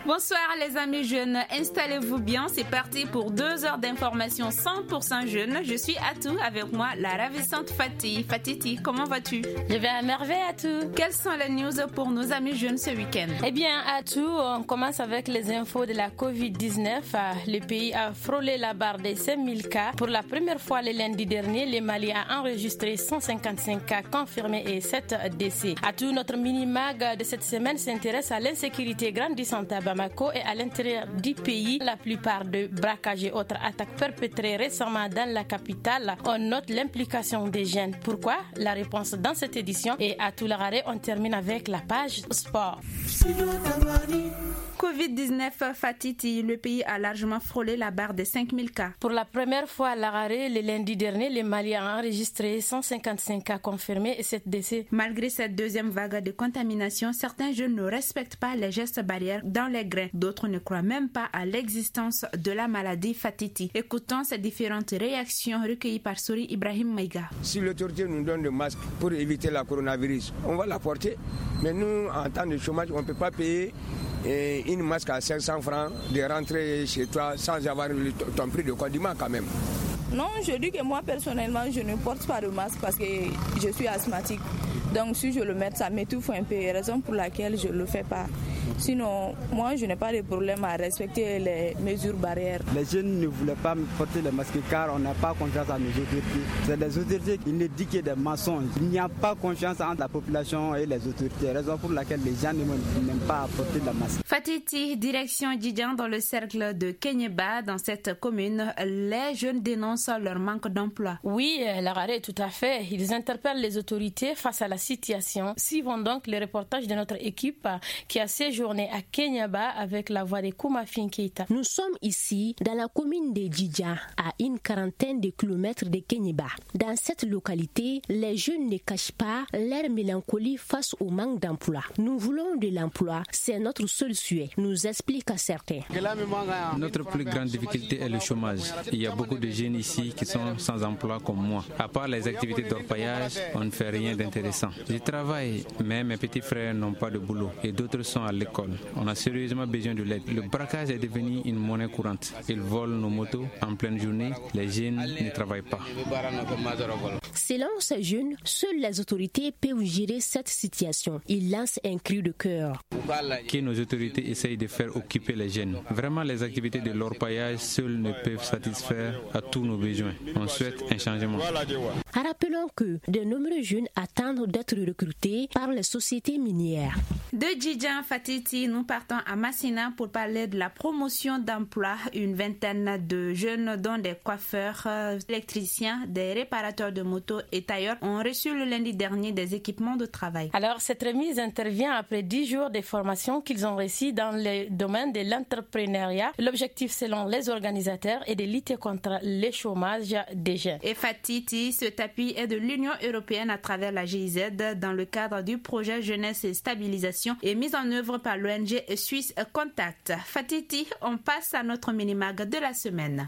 Bonsoir les amis jeunes, installez-vous bien, c'est parti pour 2 heures d'information 100% jeunes. Je suis Atou, avec moi la ravissante Fatih. Fatiti, comment vas-tu? Je vais à merveille Atou. Quelles sont les news pour nos amis jeunes ce week-end? Eh bien Atou, on commence avec les infos de la Covid-19. Le pays a frôlé la barre des 5000 cas. Pour la première fois le lundi dernier, le Mali a enregistré 155 cas confirmés et 7 décès. Atou, notre mini-mag de cette semaine s'intéresse à l'insécurité grandissante à Bamako et à l'intérieur du pays. La plupart de braquages et autres attaques perpétrées récemment dans la capitale, on note l'implication des jeunes. Pourquoi? La réponse dans cette édition. Et à tout l'arrêt, on termine avec la page sport. Covid-19, Fatiti, le pays a largement frôlé la barre des 5000 cas. Pour la première fois à l'arrêt, le lundi dernier, le Mali a enregistré 155 cas confirmés et 7 décès. Malgré cette deuxième vague de contamination, certains jeunes ne respectent pas les gestes barrières dans les grains. D'autres ne croient même pas à l'existence de la maladie Fatiti. Écoutons ces différentes réactions recueillies par Souri Ibrahim Maïga. Si l'autorité nous donne le masque pour éviter la coronavirus, on va la porter. Mais nous, en temps de chômage, on ne peut pas payer une masque à 500 francs de rentrer chez toi sans avoir ton prix de condiment quand même. Non, je dis que moi personnellement, je ne porte pas de masque parce que je suis asthmatique. Donc si je le mets, ça m'étouffe un peu, raison pour laquelle je ne le fais pas. Sinon, moi, je n'ai pas de problème à respecter les mesures barrières. Les jeunes ne voulaient pas porter les masques car on n'a pas confiance en nos autorités. C'est les autorités qui nous disent qu'il y a des mensonges. Il n'y a pas confiance entre la population et les autorités, raison pour laquelle les gens n'aiment pas porter le masque. Fatiti, direction Djidjan dans le cercle de Kenyeba. Dans cette commune, les jeunes dénoncent leur manque d'emploi. Oui, l'arrêt tout à fait. Ils interpellent les autorités face à la situation. Suivons donc le reportage de notre équipe qui a séjourné à Kenyeba avec la voix de Koumafin Keita. Nous sommes ici dans la commune de Djidjan, à une quarantaine de kilomètres de Kenyeba. Dans cette localité, les jeunes ne cachent pas leur mélancolie face au manque d'emploi. Nous voulons de l'emploi, c'est notre seul souhait, nous explique à certains. Notre plus grande difficulté est le chômage. Il y a beaucoup de jeunes ici qui sont sans emploi comme moi. À part les activités d'orpaillage, on ne fait rien d'intéressant. Je travaille, mais mes petits frères n'ont pas de boulot et d'autres sont à l'école. On a sérieusement besoin de l'aide. Le braquage est devenu une monnaie courante. Ils volent nos motos en pleine journée. Les jeunes ne travaillent pas. Selon ces jeunes, seules les autorités peuvent gérer cette situation. Ils lancent un cri de cœur. Que nos autorités essayent de faire occuper les jeunes. Vraiment, les activités de l'orpaillage seules ne peuvent satisfaire à tous nos besoins. On souhaite un changement. Rappelons que de nombreux jeunes attendent d'être recrutés par les sociétés minières. De Djidjan, Fatiti, nous partons à Massina pour parler de la promotion d'emploi. Une vingtaine de jeunes, dont des coiffeurs, électriciens, des réparateurs de motos et tailleurs, ont reçu le lundi dernier des équipements de travail. Alors, cette remise intervient après 10 jours de formation qu'ils ont reçus dans le domaine de l'entrepreneuriat. L'objectif, selon les organisateurs, est de lutter contre le chômage des jeunes. Et Fatiti, cet appui est de l'Union européenne à travers la GIZ dans le cadre du projet Jeunesse et Stabilisation et mise en œuvre par l'ONG Suisse Contact. Fatiti, on passe à notre mini-mag de la semaine.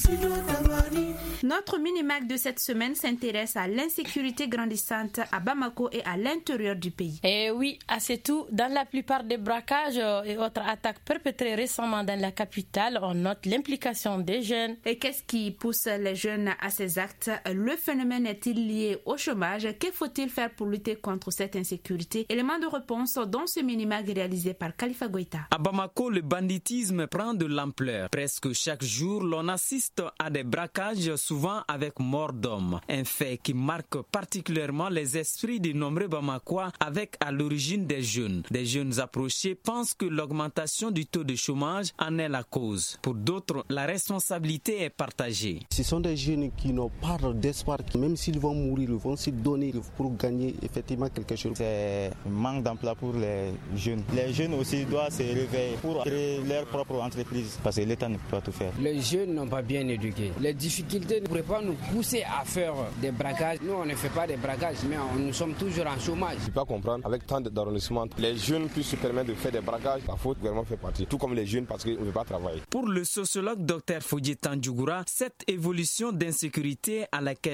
Notre mini-mag de cette semaine s'intéresse à l'insécurité grandissante à Bamako et à l'intérieur du pays. Et oui, c'est tout. Dans la plupart des braquages et autres attaques perpétrées récemment dans la capitale, on note l'implication des jeunes. Et qu'est-ce qui pousse les jeunes à ces actes? Le phénomène est-il lié au chômage? Que faut-il faire pour lutter contre cette insécurité? Élément de réponse dans ce mini-mag réalisé par Khalifa Goïta. À Bamako, le banditisme prend de l'ampleur. Presque chaque jour, l'on assiste à des braquages, souvent avec mort d'hommes. Un fait qui marque particulièrement les esprits de nombreux Bamakois avec à l'origine des jeunes. Des jeunes approchés pensent que l'augmentation du taux de chômage en est la cause. Pour d'autres, la responsabilité est partagée. Ce sont des jeunes qui n'ont pas d'espoir. Même s'ils vont mourir, ils vont se donner pour gagner effectivement quelque chose. C'est un manque d'emploi pour les jeunes. Les jeunes aussi doivent se réveiller pour créer leur propre entreprise parce que l'État ne peut pas tout faire. Les jeunes n'ont pas bien éduqué. Les difficultés ne pourraient pas nous pousser à faire des braquages. Nous, on ne fait pas des braquages, mais nous sommes toujours en chômage. Je ne peux pas comprendre, avec tant d'arrondissements, les jeunes puissent se permettre de faire des braquages. La faute vraiment fait partie, tout comme les jeunes parce qu'ils ne veulent pas travailler. Pour le sociologue Dr Fodji Tandjougoura, cette évolution d'insécurité à laquelle on y trouve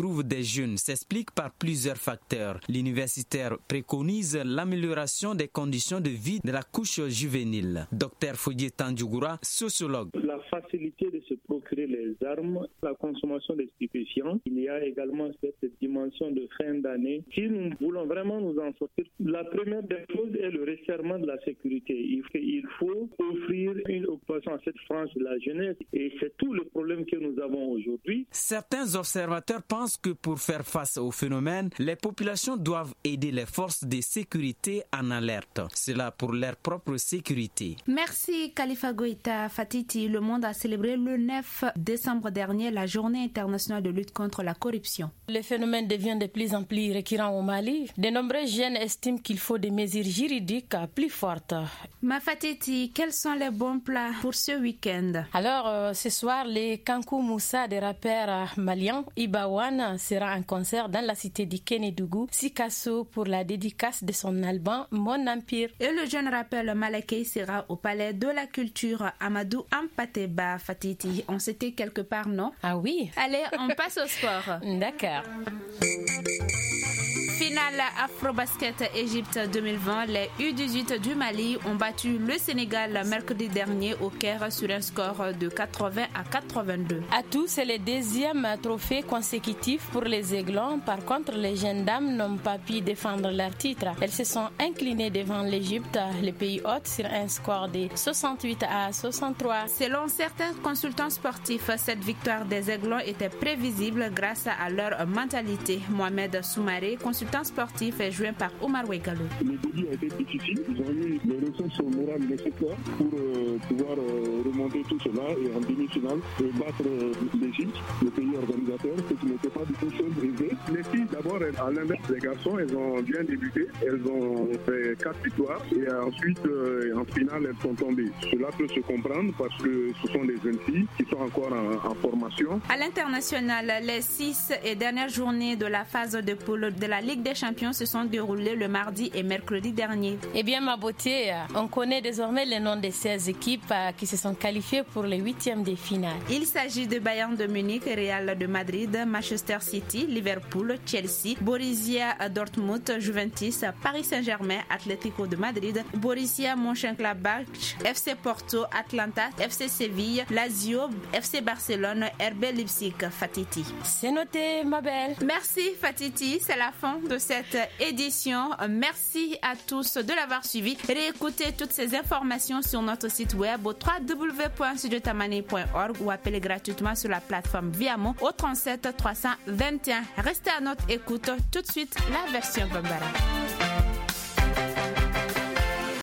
retrouvent des jeunes s'explique par plusieurs facteurs. L'universitaire préconise l'amélioration des conditions de vie de la couche juvénile. Dr Fodje Tandjougoura, sociologue. La facilité de se procurer les armes, la consommation des stupéfiants. Il y a également cette dimension de fin d'année. Si nous voulons vraiment nous en sortir, la première des choses est le resserrement de la sécurité. Il faut offrir une occupation à cette frange de la jeunesse et c'est tout le problème que nous avons aujourd'hui. Certains observateurs pensent que pour faire face au phénomène, les populations doivent aider les forces de sécurité en alerte. Cela pour leur propre sécurité. Merci Khalifa Goïta. Fatiti, le monde a célébré le 9 décembre dernier la journée internationale de lutte contre la corruption. Le phénomène devient de plus en plus récurrent au Mali. De nombreux jeunes estiment qu'il faut des mesures juridiques plus fortes. Ma Fatiti, quels sont les bons plats pour ce week-end? Alors, ce soir, les Kankou Moussa des rappeurs maliens Ibawan sera en concert dans la cité de Kénédougou, Sikasso, pour la dédicace de son album Mon Empire. Et le jeune rappeur Malaké sera au Palais de la Culture Amadou Ampateba. Fatiti, on s'était quelque part, non? Ah oui. Allez, on passe au sport. D'accord. Finale Afrobasket Égypte 2020, les U18 du Mali ont battu le Sénégal mercredi dernier au Caire sur un score de 80 à 82. À tous, c'est le deuxième trophée consécutif pour les Aiglons. Par contre, les jeunes dames n'ont pas pu défendre leur titre. Elles se sont inclinées devant l'Égypte, le pays hôte, sur un score de 68 à 63. Selon certains consultants sportifs, cette victoire des Aiglons était prévisible grâce à leur mentalité. Mohamed Soumaré, consultant sportif, est joint par Omar Ouegalo. Le début a été difficile. Ils ont eu les ressources morales nécessaires pour pouvoir remonter tout cela et en demi-finale battre l'Égypte, le pays organisateur, ce qui n'était pas du tout chose aisée. Les filles, d'abord, à l'inverse des garçons, elles ont bien débuté. Elles ont fait 4 victoires et ensuite, en finale, elles sont tombées. Cela peut se comprendre parce que ce sont des jeunes filles qui sont encore en formation. À l'international, les 6 et dernières journées de la phase de poule de la Ligue des Champions se sont déroulées le mardi et mercredi dernier. Eh bien, ma beauté, on connaît désormais les noms des 16 équipes qui se sont qualifiées pour les 8e de finale. Il s'agit de Bayern de Munich, Real de Madrid, Manchester City, Liverpool, Chelsea, Borussia Dortmund, Juventus, Paris Saint-Germain, Atlético de Madrid, Borussia Mönchengladbach, FC Porto, Atlanta, FC Séville, Lazio, FC Barcelone, RB Leipzig. Fatiti. C'est noté, ma belle. Merci Fatiti, c'est la fin de cette édition. Merci à tous de l'avoir suivi. Réécoutez toutes ces informations sur notre site web au www.studiotamani.org ou appelez gratuitement sur la plateforme Viamo au 37 321. Restez à notre écoute. Tout de suite, la version Bambara.